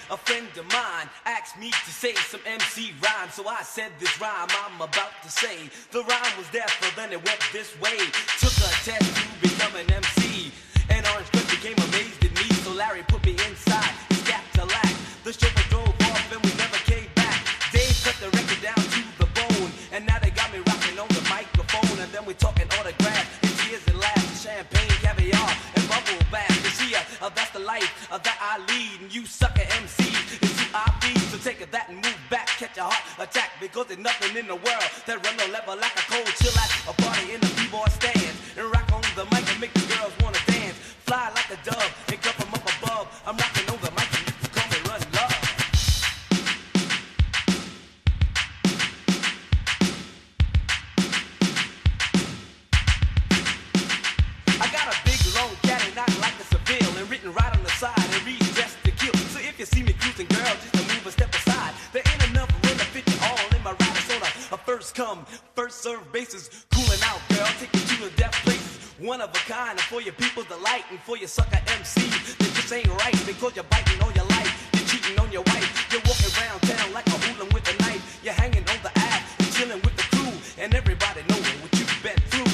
a friend of mine asked me to say some MC rhyme. So I said this rhyme I'm about to say. The rhyme was there, so then it went this way. Took a test to become an MC, and Orange Cliff became amazed at me. So Larry put me inside his Cadillac. The chauffeur drove off and we never came back. Dave cut the record down to the bone, and now they got me rocking on the microphone. And then we talking autographs and tears and laughs, champagne, caviar, and bubble bath. You see, that's the life that I lead, and you sucker MCs is who I feed. So take that and move back, catch a heart attack, because there's nothing in the world that run no level like a cold chill at a party in the b-boy stand, and rock on the mic and make the girls wanna dance, fly like a dove and come from up above. I'm rocking on the mic and you can call me Run Love. I got a big long Cadillac like a Seville, and written right on the side and reads Dressed to Kill. So if you see me cruising, girl, just to move a step aside. There ain't enough room to fit you all in my ride. It's on a first come, first served basis. Cooling out, girl, take you to the death places. One of a kind, and for your people's delight, and for your sucker MCs that just ain't right, because you're biting on your life, you're cheating on your wife, you're walking around town like a hooligan with a knife, you're hanging on the ass and chilling with the crew, and everybody knowing what you've been through.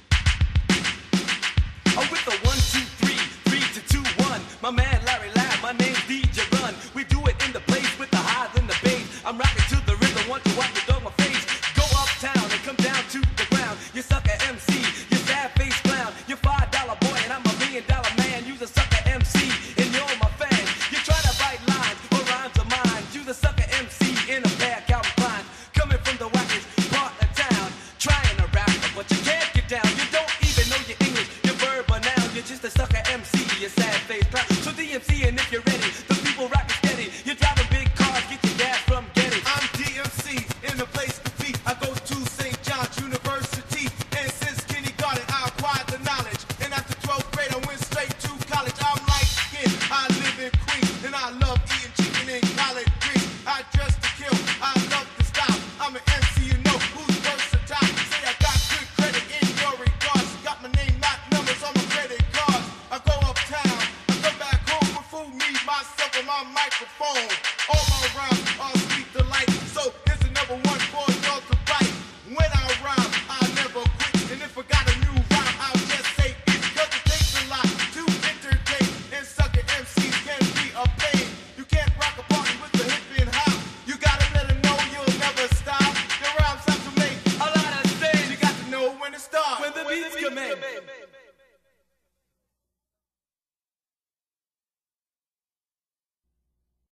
Oh, with the 1, 2, 3, 3 to 2, 1. My man Larry Lab, my name's DJ Run. We do it in the place with the highs and the bass. I'm rocking to the rhythm, want to watch the dog my face. Go uptown and come down to the ground. You sucker MC, you sad face clown. You're $5 boy and I'm $1 million man. You's a sucker MC and you're my fan. You try to write lines or rhymes of mine. You's a sucker MC in a pair of Calvin Klein. Coming from the wackest part of town, trying to rap, but you can't get down. You don't even know your English, your verb or noun. You're just a sucker MC, you sad face clown. So DMC, and if you're ready, the people rockin' steady. You're driving big cars, get your gas from Getty. I'm DMC in the place to be. I go to St. John's University, and since kindergarten I acquired the knowledge. And after 12th grade I went straight to college. I'm light skinned, I live in Queens, and I love eating chicken and collard greens. I dress to kill, I love the style. I'm an MC, you know who's versatile. Say I got good credit in your regards. Got my name, not numbers on my credit cards. I go uptown, I come back home with food, me, myself, and my microphone. All my rhymes are sweet delight. So here's another one for y'all to bite. When I rhyme, I never quit. And if I got a new rhyme, I'll just say it. Cause it takes a lot to entertain. And sucker MCs can be a pain. You can't rock a party with the hip and hop. You gotta let them know you'll never stop. The rhymes have to make A lot of things you got to know when to start. when the beats come in.